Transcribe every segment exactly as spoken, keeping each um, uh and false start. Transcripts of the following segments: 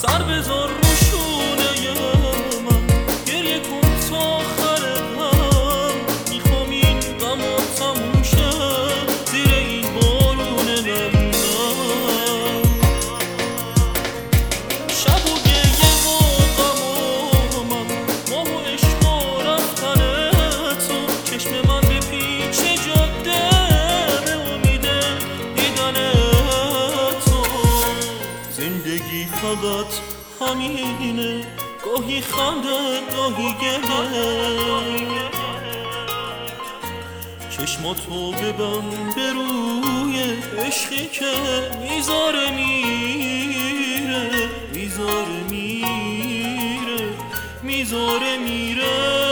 سر بذار رو شونه من، گریه کن تا آخر هم. میخوام این غمو تموم شه زیر این بارون نم. شب و گریه و غم و من، ماه و عشق و رفتن تو. چشم من به پیچ جاده به امید دیدن تو. زندگی فقط همینه، گاهی خنده گاهی گریه. چشماتو ببند به روی عشقی که میذاره میره، میذاره میره، میذاره میره.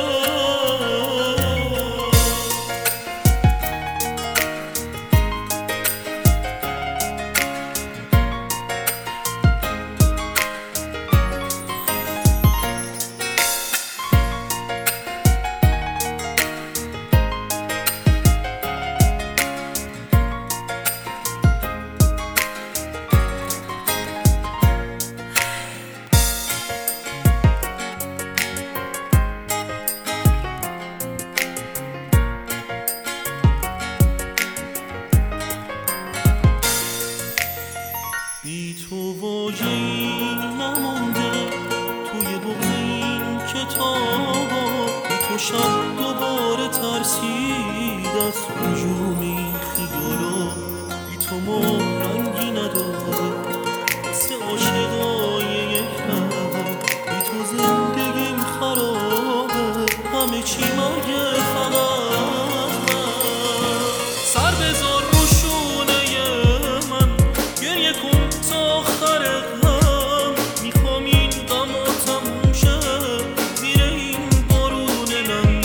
بی تو واژه‌ای نمونده توی بغض این کتابا. بی تو شب دوباره ترسید از هجوم این خیالا. بی تو ما رنگی نداره مثل عاشقای یک نفر. بی تو زندگیم خرابه، همه چی مرگه فقط من. سر بذار رو شونه من، گریه کن تا آخر هم. میخوام این غمو تموم شه زیر این بارون نم.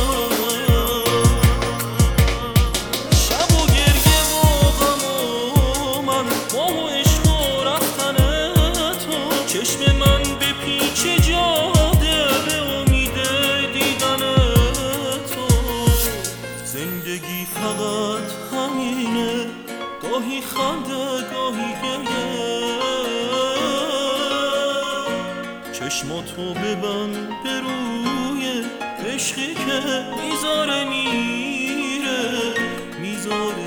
شب و گریه و غم و من، ماه و عشق و رفتن تو. چشم من به پیچ جاده به امید دیدن تو. زندگی فقط همینه، گاهی خنده گاهی گریه. چشماتو ببند به روی عشقی که میذاره میره، میذاره